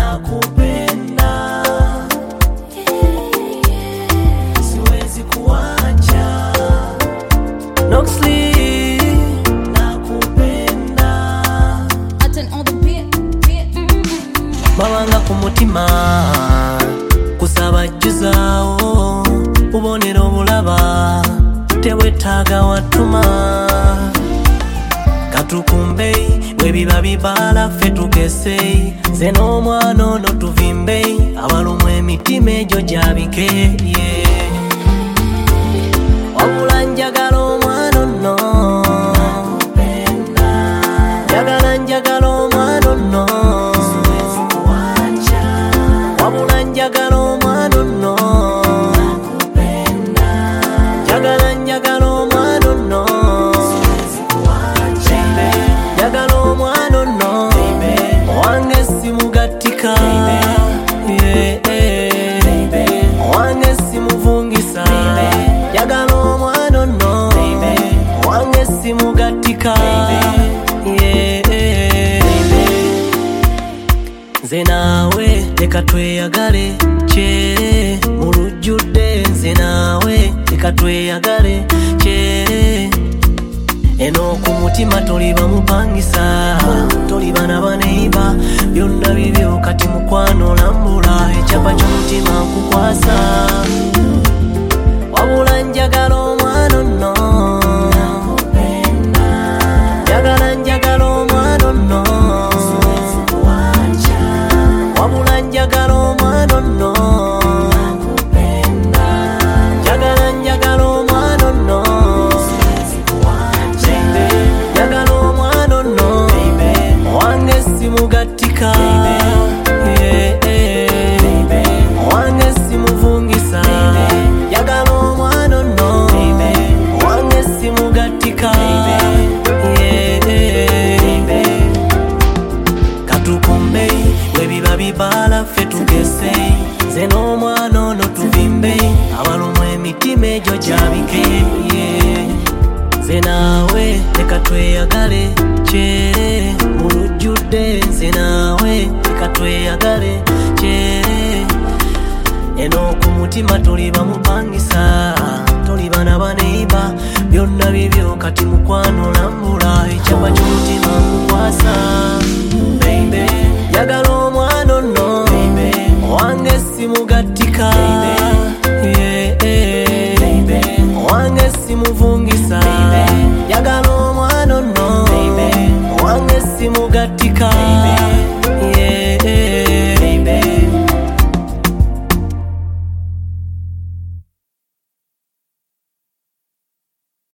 nakupenda, siwezi kuacha. Noxley, nakupenda. I turn on the beat. Mawanga kumutima kusaba juzao ubonero bulaba tewetaga watuma katukumbe webiba bibala fetukese zeno mwana ono tuvimbe abalumu emitima egyo gyabike wabula njagala omwana ono njagala omwana ono wabula njagala omwana ono njagala omwana ono njagala omwana ono owange simugattika owange simuvungisa njagala omwana ono owange simugattika nze naawe leka tweyagale kyere mu lujjudde nze naawe leka tweyagale kyere eno ku mutima toliba mupangisa toliba nabaneiba byonna bibyo kati mukwano lambula ekyapa ky'omutima nkukwasa wabula njagala omwana ono njagala omwana ono wabula njagala omwana ono njagala omwana ono njagala omwana ono owange simugattika owange simuvungisa njagala omwana ono owange simugattika katukumbe webiba bibala fetugese nze n'omwana ono tuvimbe abalumu emitima egyo gyabike nze naawe leka tweyagale kyere mu lujjudde nze naawe leka tweyagale kyere eno ku mutima toliba mupangisa toliba nabaneiba byonna bibyo kati mukwano lambula ekyapa ky'omutima nkukwasa njagala omwana ono owange simugattika owange simuvungisa njagala omwana ono owange simugattika